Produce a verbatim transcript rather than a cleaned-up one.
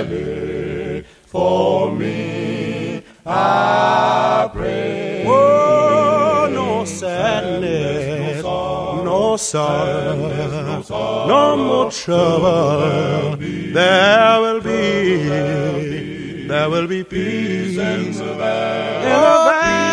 provided for me, I pray. Oh, no sadness, no sorrow, no more trouble. There will be, there will be peace in the valley.